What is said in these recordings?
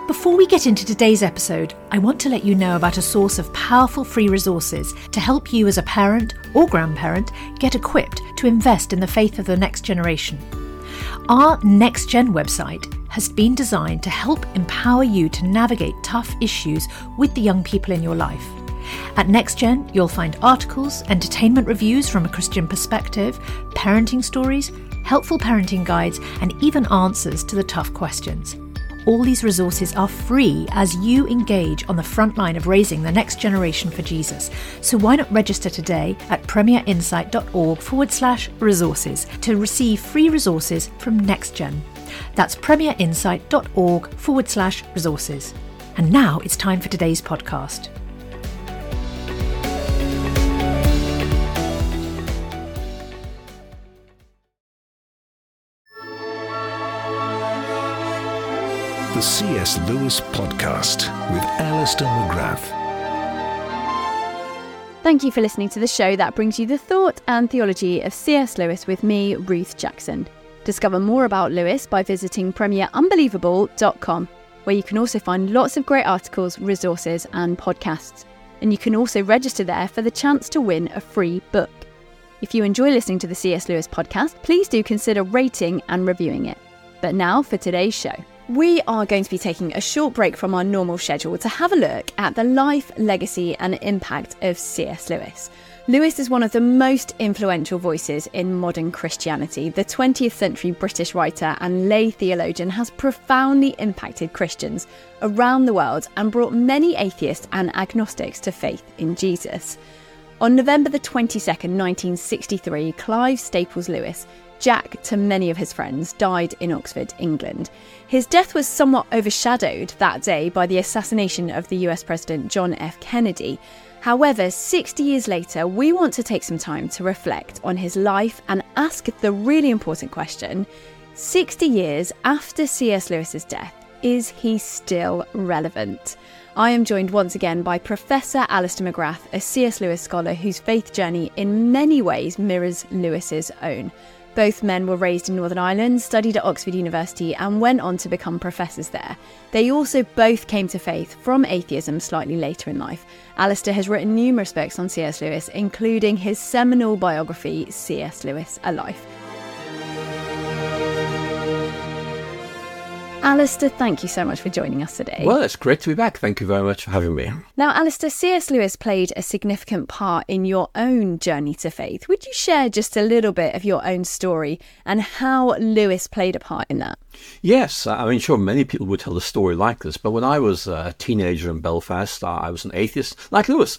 Before we get into today's episode, I want to let you know about a source of powerful free resources to help you as a parent or grandparent get equipped to invest in the faith of the next generation. Our Next Gen website has been designed to help empower you to navigate tough issues with the young people in your life. At Next Gen, you'll find articles, entertainment reviews from a Christian perspective, parenting stories, helpful parenting guides, and even answers to the tough questions. All these resources are free as you engage on the front line of raising the next generation for Jesus. So why not register today at premierinsight.org/resources to receive free resources from NextGen. That's premierinsight.org/resources. And now it's time for today's podcast. The C.S. Lewis Podcast with Alistair McGrath. Thank you for listening to the show that brings you the thought and theology of C.S. Lewis with me, Ruth Jackson. Discover more about Lewis by visiting premierunbelievable.com, where you can also find lots of great articles, resources and podcasts. And you can also register there for the chance to win a free book. If you enjoy listening to the C.S. Lewis Podcast, please do consider rating and reviewing it. But now for today's show. We are going to be taking a short break from our normal schedule to have a look at the life, legacy and impact of C.S. Lewis. Lewis is one of the most influential voices in modern Christianity. The 20th century British writer and lay theologian has profoundly impacted Christians around the world and brought many atheists and agnostics to faith in Jesus. On November the 22nd, 1963, Clive Staples Lewis, Jack to many of his friends, died in Oxford, England. His death was somewhat overshadowed that day by the assassination of the US President John F. Kennedy. However, 60 years later, we want to take some time to reflect on his life and ask the really important question, 60 years after C.S. Lewis's death, is he still relevant? I am joined once again by Professor Alistair McGrath, a C.S. Lewis scholar whose faith journey in many ways mirrors Lewis's own. Both men were raised in Northern Ireland, studied at Oxford University and went on to become professors there. They also both came to faith from atheism slightly later in life. Alistair has written numerous books on C.S. Lewis, including his seminal biography, C.S. Lewis, A Life. Alistair, thank you so much for joining us today. Well, it's great to be back. Thank you very much for having me. Now, Alistair, C.S. Lewis played a significant part in your own journey to faith. Would you share just a little bit of your own story and how Lewis played a part in that? Yes, I mean, sure, many people would tell a story like this, but when I was a teenager in Belfast, I was an atheist, like Lewis.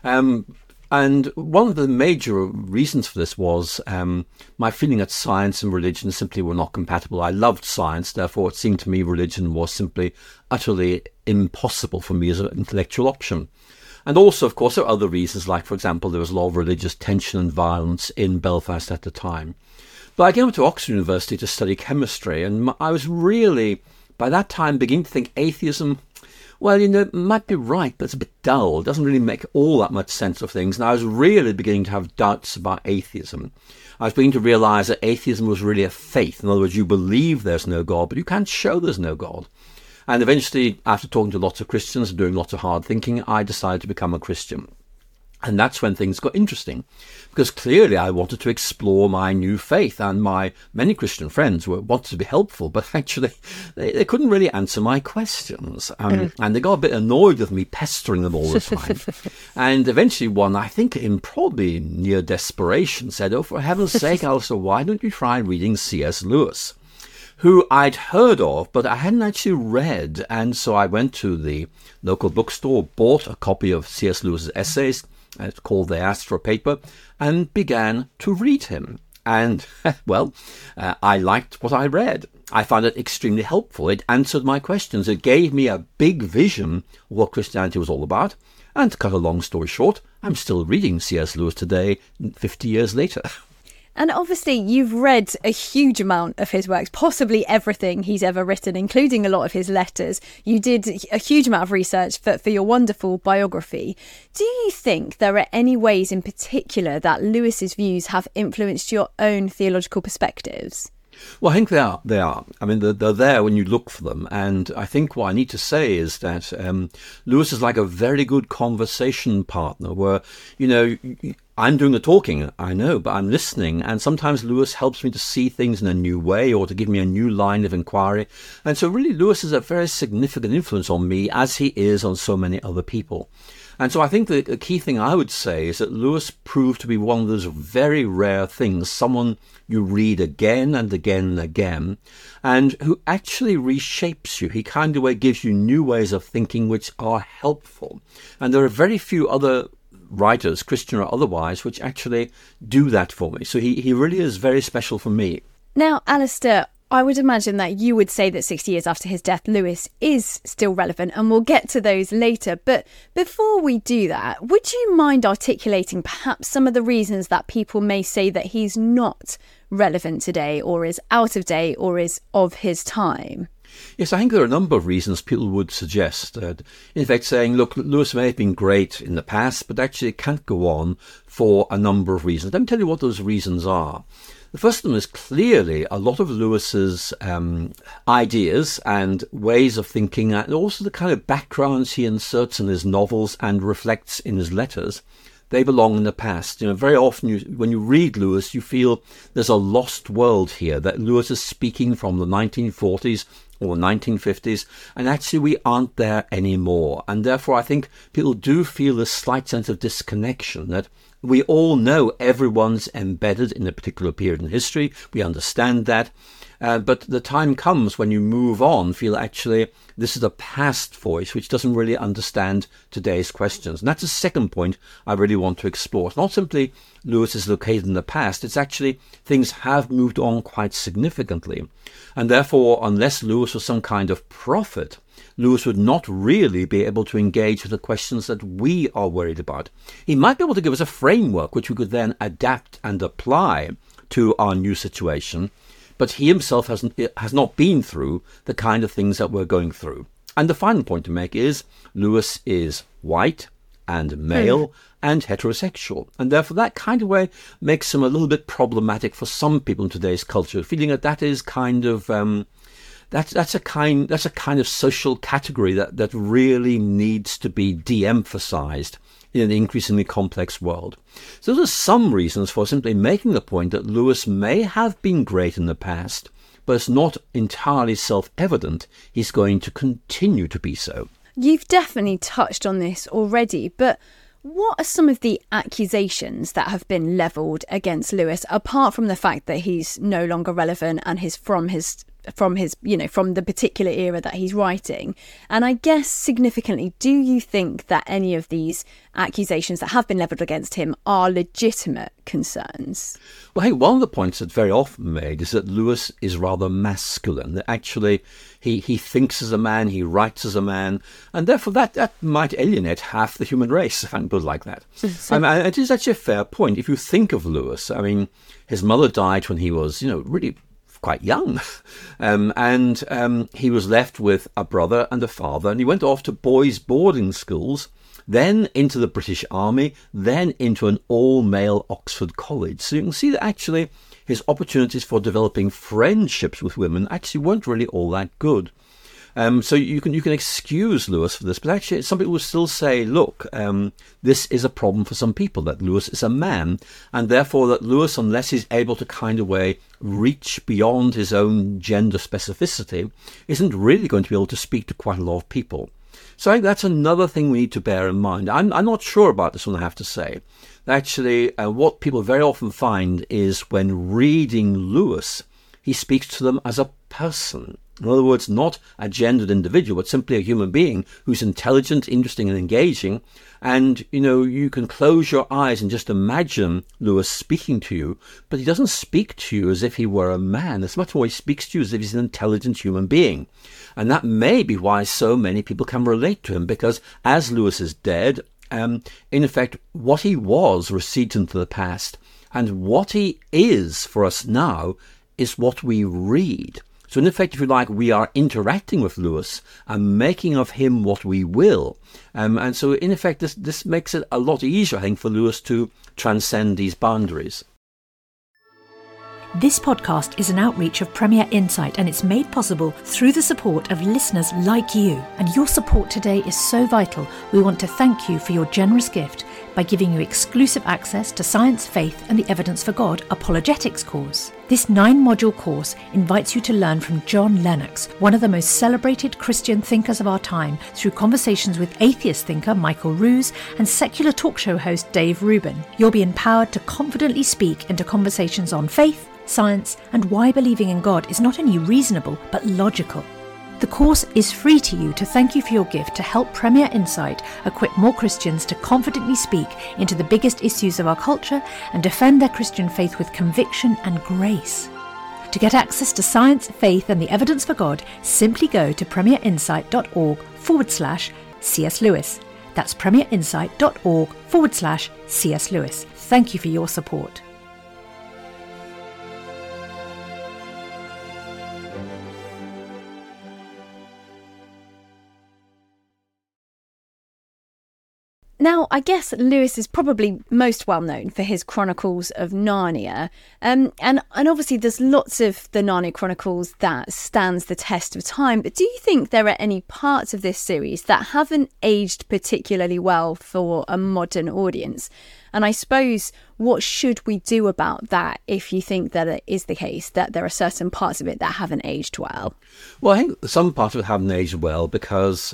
And one of the major reasons for this was my feeling that science and religion simply were not compatible. I loved science, therefore it seemed to me religion was simply utterly impossible for me as an intellectual option. And also, of course, there are other reasons, like, for example, there was a lot of religious tension and violence in Belfast at the time. But I came up to Oxford University to study chemistry, and I was really, by that time, beginning to think atheism, well, it might be right, but it's a bit dull. It doesn't really make all that much sense of things. And I was really beginning to have doubts about atheism. I was beginning to realise that atheism was really a faith. In other words, you believe there's no God, but you can't show there's no God. And eventually, after talking to lots of Christians and doing lots of hard thinking, I decided to become a Christian. And that's when things got interesting, because clearly I wanted to explore my new faith, and my many Christian friends wanted to be helpful, but actually they couldn't really answer my questions. And they got a bit annoyed with me pestering them all the time. And eventually one, I think in probably near desperation, said, "Oh, for heaven's sake, Alistair, why don't you try reading C.S. Lewis?" who I'd heard of, but I hadn't actually read. And so I went to the local bookstore, bought a copy of C.S. Lewis's essays, it's called They Asked for a Paper, and began to read him. And, well, I liked what I read. I found it extremely helpful. It answered my questions. It gave me a big vision of what Christianity was all about. And to cut a long story short, I'm still reading C.S. Lewis today, 50 years later. And obviously you've read a huge amount of his works, possibly everything he's ever written, including a lot of his letters. You did a huge amount of research for your wonderful biography. Do you think there are any ways in particular that Lewis's views have influenced your own theological perspectives? Well, I think they are. They are. I mean, they're there when you look for them. And I think what I need to say is that Lewis is like a very good conversation partner where, I'm doing the talking, I know, but I'm listening. And sometimes Lewis helps me to see things in a new way or to give me a new line of inquiry. And so really, Lewis is a very significant influence on me, as he is on so many other people. And so I think the key thing I would say is that Lewis proved to be one of those very rare things, someone you read again and again and again, and who actually reshapes you. He kind of gives you new ways of thinking which are helpful. And there are very few other writers, Christian or otherwise, which actually do that for me. So he really is very special for me. Now, Alistair, I would imagine that you would say that 60 years after his death, Lewis is still relevant, and we'll get to those later. But before we do that, would you mind articulating perhaps some of the reasons that people may say that he's not relevant today, or is out of date, or is of his time? Yes, I think there are a number of reasons people would suggest. In fact, saying, look, Lewis may have been great in the past, but actually it can't go on for a number of reasons. Let me tell you what those reasons are. The first of them is clearly a lot of Lewis's ideas and ways of thinking, and also the kind of backgrounds he inserts in his novels and reflects in his letters. They belong in the past. Very often when you read Lewis, you feel there's a lost world here, that Lewis is speaking from the 1940s or 1950s, and actually we aren't there anymore. And therefore I think people do feel a slight sense of disconnection, that we all know everyone's embedded in a particular period in history. We understand that. But the time comes when you move on, feel actually this is a past voice which doesn't really understand today's questions. And that's the second point I really want to explore. It's not simply Lewis is located in the past. It's actually things have moved on quite significantly. And therefore, unless Lewis was some kind of prophet, Lewis would not really be able to engage with the questions that we are worried about. He might be able to give us a framework which we could then adapt and apply to our new situation, but he himself has not been through the kind of things that we're going through. And the final point to make is Lewis is white and male and heterosexual. And therefore that kind of way makes him a little bit problematic for some people in today's culture, feeling that is kind of that's a kind of social category that really needs to be de-emphasized in an increasingly complex world. So those are some reasons for simply making the point that Lewis may have been great in the past, but it's not entirely self-evident he's going to continue to be so. You've definitely touched on this already, but what are some of the accusations that have been levelled against Lewis, apart from the fact that he's no longer relevant and from the particular era that he's writing? And I guess significantly, do you think that any of these accusations that have been levelled against him are legitimate concerns? Well, hey, one of the points that's very often made is that Lewis is rather masculine, that actually he thinks as a man, he writes as a man, and therefore that might alienate half the human race, if I can put it like that. It is actually a fair point. If you think of Lewis, I mean, his mother died when he was, really quite young. He was left with a brother and a father, and he went off to boys' boarding schools, then into the British Army, then into an all-male Oxford college. So you can see that actually his opportunities for developing friendships with women actually weren't really all that good. So you can excuse Lewis for this, but actually some people will still say, look, this is a problem for some people, that Lewis is a man, and therefore that Lewis, unless he's able to kind of reach beyond his own gender specificity, isn't really going to be able to speak to quite a lot of people. So I think that's another thing we need to bear in mind. I'm not sure about this one, I have to say. Actually, what people very often find is when reading Lewis, he speaks to them as a person. In other words, not a gendered individual, but simply a human being who's intelligent, interesting, and engaging. And, you can close your eyes and just imagine Lewis speaking to you, but he doesn't speak to you as if he were a man. It's much more he speaks to you as if he's an intelligent human being. And that may be why so many people can relate to him, because as Lewis is dead, in effect, what he was recedes into the past. And what he is for us now is what we read. So in effect, if you like, we are interacting with Lewis and making of him what we will. And so in effect, this makes it a lot easier, I think, for Lewis to transcend these boundaries. This podcast is an outreach of Premier Insight, and it's made possible through the support of listeners like you. And your support today is so vital. We want to thank you for your generous gift by giving you exclusive access to Science, Faith and the Evidence for God Apologetics course. This 9-module course invites you to learn from John Lennox, one of the most celebrated Christian thinkers of our time, through conversations with atheist thinker Michael Ruse and secular talk show host Dave Rubin. You'll be empowered to confidently speak into conversations on faith, science, and why believing in God is not only reasonable but logical. The course is free to you to thank you for your gift to help Premier Insight equip more Christians to confidently speak into the biggest issues of our culture and defend their Christian faith with conviction and grace. To get access to Science, Faith and the Evidence for God, simply go to premierinsight.org/C.S. Lewis. That's premierinsight.org/C.S. Lewis. Thank you for your support. Now, I guess Lewis is probably most well known for his Chronicles of Narnia. And obviously there's lots of the Narnia Chronicles that stands the test of time. But do you think there are any parts of this series that haven't aged particularly well for a modern audience? And I suppose, what should we do about that if you think that it is the case, that there are certain parts of it that haven't aged well? Well, I think some parts of it haven't aged well because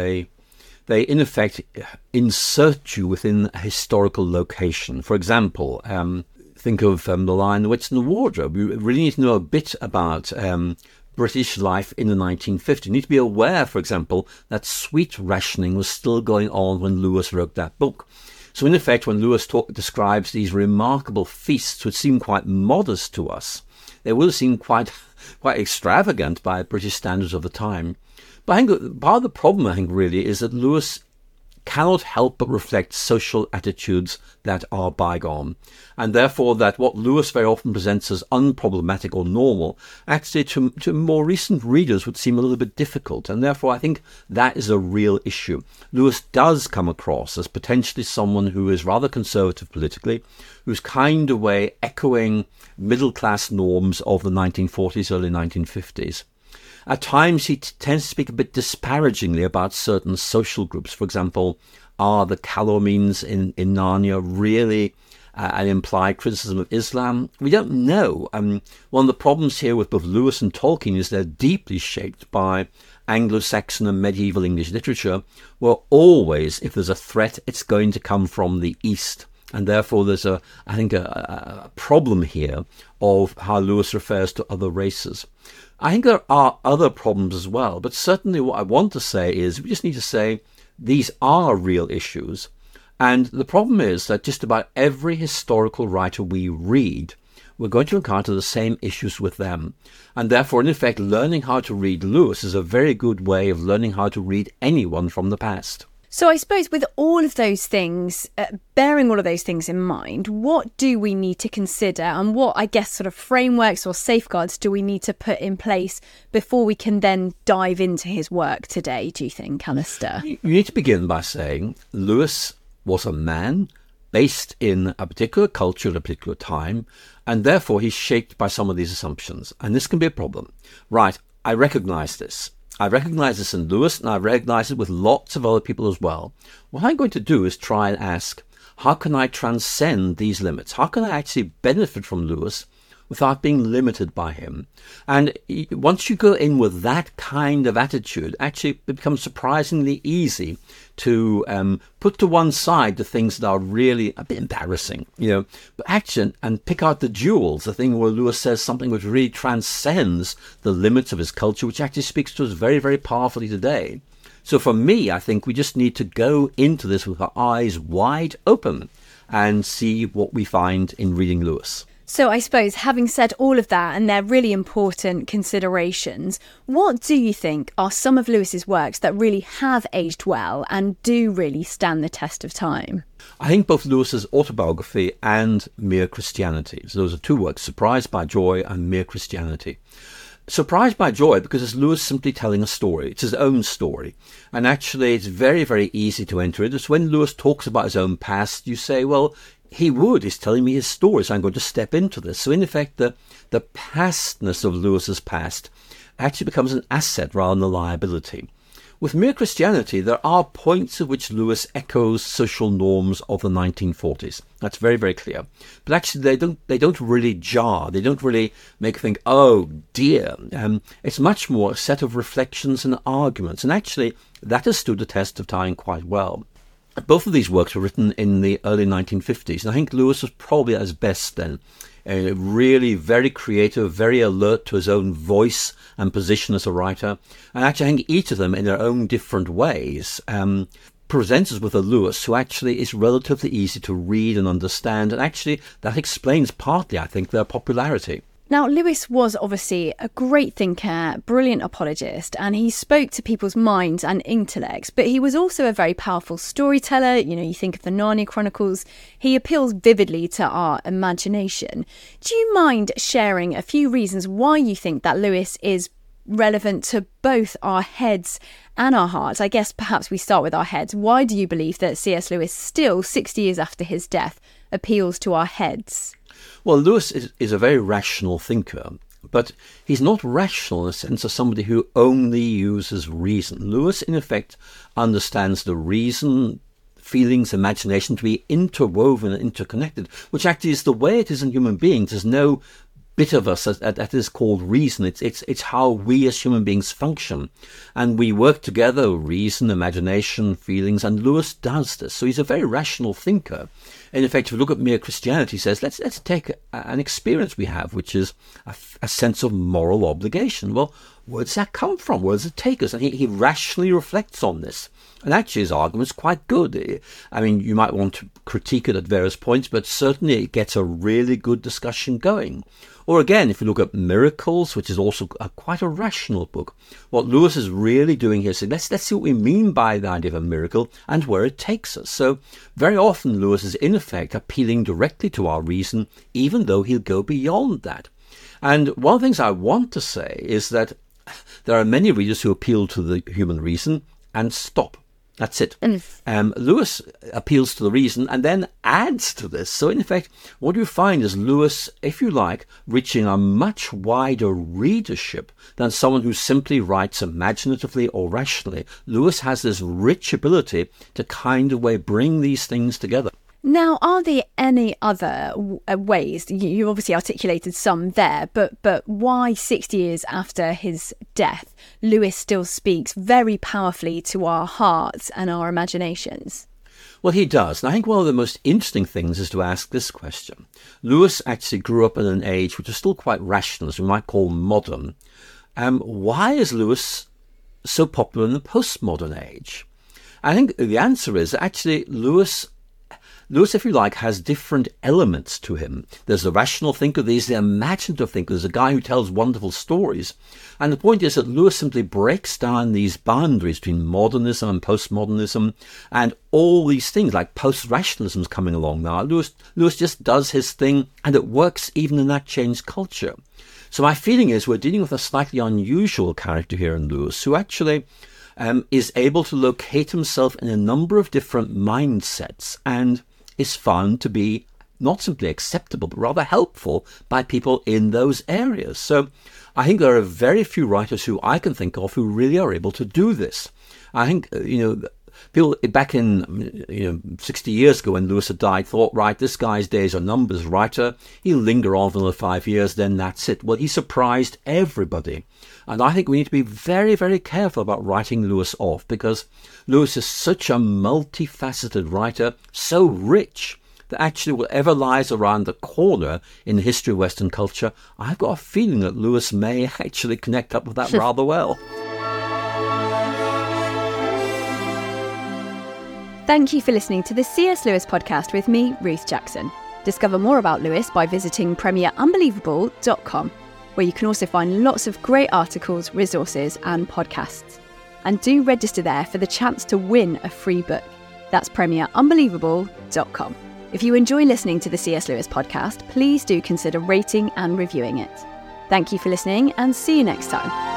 they in effect insert you within a historical location. For example, think of The Lion, the Witch and the Wardrobe. You really need to know a bit about British life in the 1950s. You need to be aware, for example, that sweet rationing was still going on when Lewis wrote that book. So in effect, when Lewis describes these remarkable feasts which seem quite modest to us, they will seem quite extravagant by British standards of the time. But I think part of the problem, really, is that Lewis cannot help but reflect social attitudes that are bygone. And therefore that what Lewis very often presents as unproblematic or normal, actually to more recent readers would seem a little bit difficult. And therefore I think that is a real issue. Lewis does come across as potentially someone who is rather conservative politically, who's kind of way echoing middle-class norms of the 1940s, early 1950s. At times he tends to speak a bit disparagingly about certain social groups. For example, are the Calormenes in Narnia really an implied criticism of Islam? We don't know. One of the problems here with both Lewis and Tolkien is they're deeply shaped by Anglo-Saxon and medieval English literature, where always, if there's a threat, it's going to come from the East. And therefore there's a problem here of how Lewis refers to other races. I think there are other problems as well, but certainly what I want to say is we just need to say these are real issues. And the problem is that just about every historical writer we read, we're going to encounter the same issues with them. And therefore, in effect, learning how to read Lewis is a very good way of learning how to read anyone from the past. So I suppose with all of those things, bearing all of those things in mind, what do we need to consider and what, I guess, sort of frameworks or safeguards do we need to put in place before we can then dive into his work today, do you think, Alistair? You need to begin by saying Lewis was a man based in a particular culture at a particular time, and therefore he's shaped by some of these assumptions. And this can be a problem. Right, I recognise this. I recognise this in Lewis, and I recognise it with lots of other people as well. What I'm going to do is try and ask, how can I transcend these limits? How can I actually benefit from Lewis without being limited by him? And once you go in with that kind of attitude, actually it becomes surprisingly easy to put to one side the things that are really a bit embarrassing, but action and pick out the jewels, the thing where Lewis says something which really transcends the limits of his culture, which actually speaks to us very, very powerfully today. So for me, I think we just need to go into this with our eyes wide open and see what we find in reading Lewis. So I suppose, having said all of that, and they're really important considerations, what do you think are some of Lewis's works that really have aged well and do really stand the test of time? I think both Lewis's autobiography and Mere Christianity. So those are two works, Surprised by Joy and Mere Christianity. Surprised by Joy because it's Lewis simply telling a story. It's his own story. And actually it's very, very easy to enter it. It's when Lewis talks about his own past, you say, well, he's telling me his stories. I'm going to step into this. So in effect, the pastness of Lewis's past actually becomes an asset rather than a liability. With Mere Christianity, there are points at which Lewis echoes social norms of the 1940s. That's very, very clear. But actually, they don't really jar. They don't really make you think, oh dear. It's much more a set of reflections and arguments. And actually, that has stood the test of time quite well. Both of these works were written in the early 1950s. And I think Lewis was probably at his best then. Really very creative, very alert to his own voice and position as a writer. And actually, I think each of them, in their own different ways, presents us with a Lewis who actually is relatively easy to read and understand. And actually, that explains partly, I think, their popularity. Now, Lewis was obviously a great thinker, brilliant apologist, and he spoke to people's minds and intellects, but he was also a very powerful storyteller. You know, you think of the Narnia Chronicles, he appeals vividly to our imagination. Do you mind sharing a few reasons why you think that Lewis is relevant to both our heads and our hearts? I guess perhaps we start with our heads. Why do you believe that C.S. Lewis, still 60 years after his death, appeals to our heads? Well, Lewis is a very rational thinker, but he's not rational in the sense of somebody who only uses reason. Lewis, in effect, understands the reason, feelings, imagination to be interwoven and interconnected, which actually is the way it is in human beings. There's no bit of us that is called reason. It's how we as human beings function, and we work together: reason, imagination, feelings. And Lewis does this, so he's a very rational thinker. In effect, if we look at Mere Christianity, he says let's take an experience we have, which is a sense of moral obligation. Well, where does that come from? Where does it take us? And he rationally reflects on this. And actually, his argument's quite good. I mean, you might want to critique it at various points, but certainly it gets a really good discussion going. Or again, if you look at Miracles, which is also quite a rational book, what Lewis is really doing here is saying, let's see what we mean by the idea of a miracle and where it takes us. So very often Lewis is in effect appealing directly to our reason, even though he'll go beyond that. And one of the things I want to say is that there are many readers who appeal to the human reason and stop. That's it. Lewis appeals to the reason and then adds to this. So in effect, what you find is Lewis, if you like, reaching a much wider readership than someone who simply writes imaginatively or rationally. Lewis has this rich ability to kind of bring these things together. Now, are there any other ways? You obviously articulated some there, but why 60 years after his death, Lewis still speaks very powerfully to our hearts and our imaginations? Well, he does. And I think one of the most interesting things is to ask this question. Lewis actually grew up in an age which is still quite rational, as we might call modern. Why is Lewis so popular in the postmodern age? I think the answer is actually Lewis, if you like, has different elements to him. There's the rational thinker, there's the imaginative thinker, there's a guy who tells wonderful stories. And the point is that Lewis simply breaks down these boundaries between modernism and postmodernism and all these things, like post-rationalism's coming along now. Lewis just does his thing, and it works even in that changed culture. So my feeling is we're dealing with a slightly unusual character here in Lewis, who actually is able to locate himself in a number of different mindsets and is found to be not simply acceptable, but rather helpful by people in those areas. So I think there are very few writers who I can think of who really are able to do this. I think, people back in 60 years ago when Lewis had died thought, right, this guy's days are numbers, writer. He'll linger on for another 5 years, then that's it. Well, he surprised everybody. And I think we need to be very, very careful about writing Lewis off, because Lewis is such a multifaceted writer, so rich, that actually whatever lies around the corner in the history of Western culture, I've got a feeling that Lewis may actually connect up with that rather well. Thank you for listening to the C.S. Lewis podcast with me, Ruth Jackson. Discover more about Lewis by visiting premierunbelievable.com, where you can also find lots of great articles, resources and podcasts. And do register there for the chance to win a free book. That's premierunbelievable.com. If you enjoy listening to the C.S. Lewis podcast, please do consider rating and reviewing it. Thank you for listening, and see you next time.